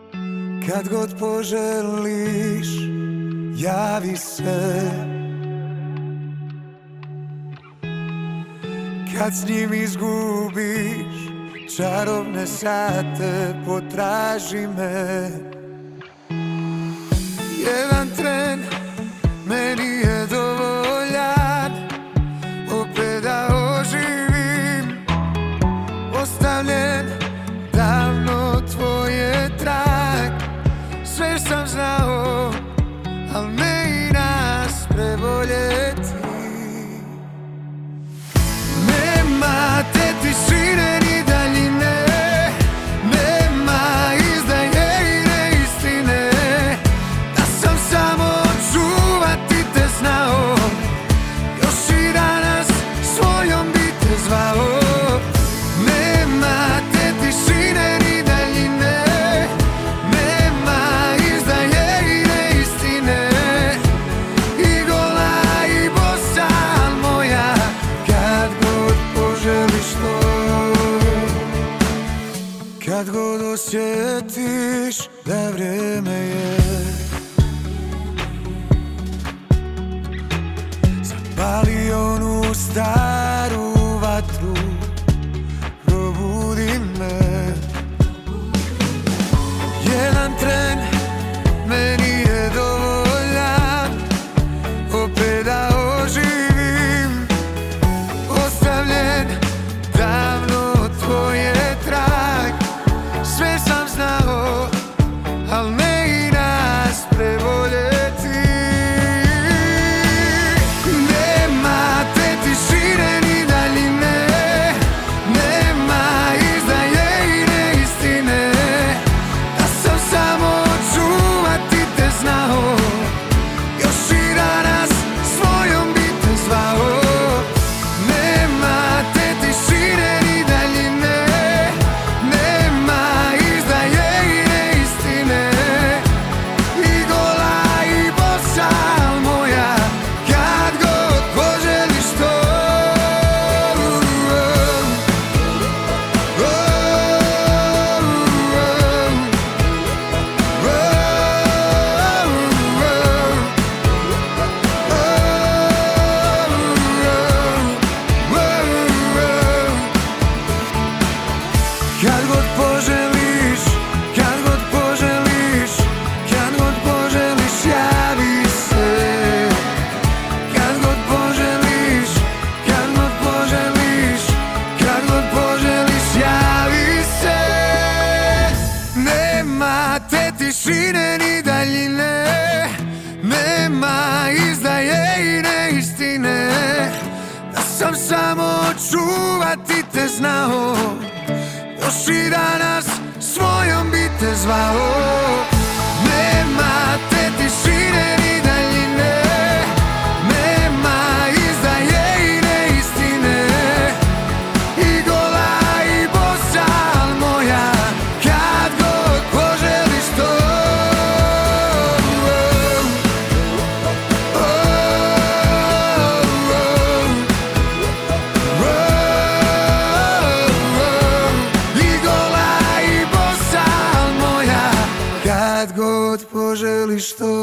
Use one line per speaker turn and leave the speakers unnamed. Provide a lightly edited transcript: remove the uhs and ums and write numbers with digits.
Kad god poželiš, javi se. Kad s njim izgubiš čarobne sate, potraži me. Jedan tren meni je dovoljan, opet da oživim. Ostavljen davno tvoj trag. Sve sam znao, al ne i nas preboljeti. Nema te tišine ni daljine, nema izdaje i neistine. Da sam samo čuvati te znao, još i danas svojom bi te zvao. Nema te tišine ni daljine, nema izdaje i neistine. I gola i bosa moja, kad god poželiš to. Kad god osjetiš da vrijeme je, zapali onu staru vatru, probudi me. Jedan tren meni je dovoljan, opet da oživim. Ostavljen davno tvoj trag. Sve sam znao, al ne i nas preboljeti. Nema te tišine ni daljine, nema izdaje i neistine. Da sam samo čuvati te znao, još i danas svojom bi te zvao. Nema te tišine ni daljine, nema izdaje i neistine. I gola i bosa moja, kad god poželiš to. Kad god poželiš, kad god poželiš, kad god poželiš, javi se. Kad god poželiš, kad god poželiš, kad god poželiš, javi se. Nema te tišine ni daljine, nema izdaje i neistine. Da sam samo čuvati te znao, još i danas svojom bi te zvao. Nema te tišine ni daljine, nema izdaje i neistine. I gola i bosa moja, kad god poželiš to. Kad god poželiš to.